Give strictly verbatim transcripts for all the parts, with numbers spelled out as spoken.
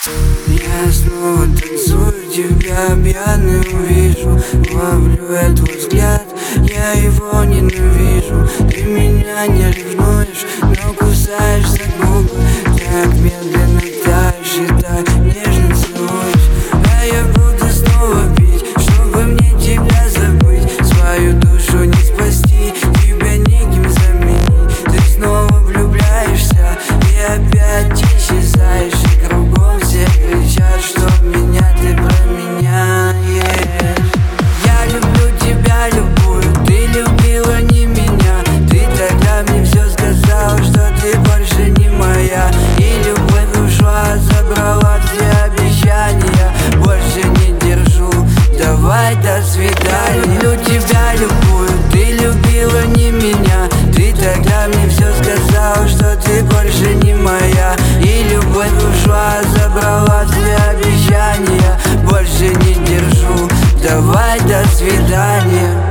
Я снова танцую, тебя пьяным вижу. Ловлю этот взгляд, я его ненавижу. Ты меня не ревнуешь, но кусаешь за губы. Так медленно таешь и так нежно целуешь. А я буду снова пить, чтобы мне тебя забыть. Свою душу не спасти, тебя неким заменить. Ты снова влюбляешься и опять исчезаешь. И кругом все кричат, что меня ты променяешь. Я люблю тебя, любую, ты любила не меня. Ты тогда мне все сказала, что ты больше не моя. И любовь ушла, забрала все обещания. Больше не держу, давай до свидания. Люблю тебя, любую, ты любила не меня. Ты тогда мне все сказала, что ты больше не моя. И любовь ушла, забрала все обещания. Больше не держу, давай до свидания.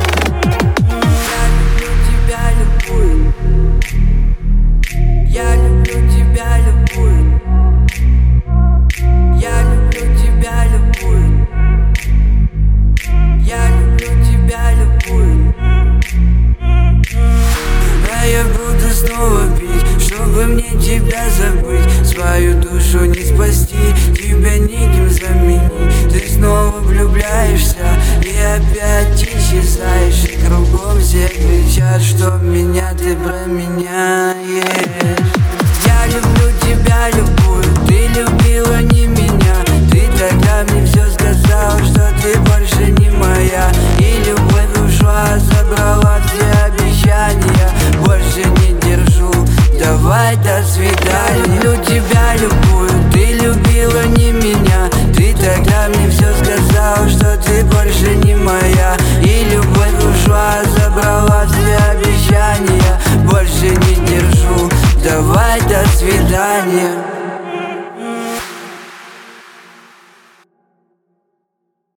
Я люблю тебя, любую. Я люблю тебя, любую. Я люблю тебя, любую. А я буду снова пить, чтобы мне тебя забыть. Свою душу не спасти, тебя неким заменить. Ты снова влюбляешься и опять исчезаешь. И кругом все кричат, что меня ты променяешь. Я люблю тебя, любую, ты любила не меня. Ты тогда мне все сказала, что ты больше не моя. И любовь ушла, забрала все обещания. Больше не держу, давай до свидания. Люблю тебя, любую, ты любила не меня. Ты тогда мне все сказала, что ты больше не моя.